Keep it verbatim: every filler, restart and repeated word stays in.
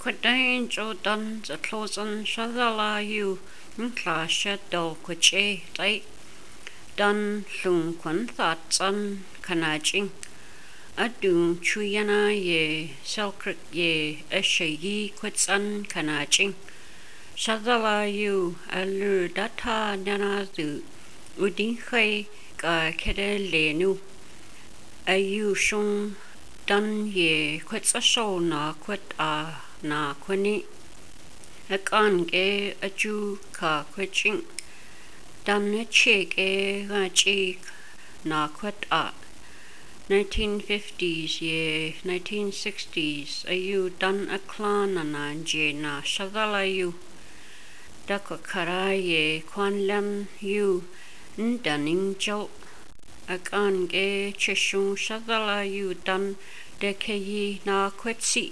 Quadain Jordan the closen Shadala you Nklasha do Quache Dai Dan Lung Quan Thatsan Kanajing Adung Chuyana ye Selkrik ye Eshayi Quitsan Kanajing Shadala you Alu Data Nanazu Udinhe Ga Kede Lenu Ayu Shung Dan ye Quitsa show na quit a na quini Akan ge aju ka quitching Dan a chick e gachi na quit a nineteen fifties ye nineteen sixties ayu dan a clan na je na shadala you Dakakara ye kwan lam you Ndaning jo Akan ge chishung shadala you dan Deke yi na kwetsi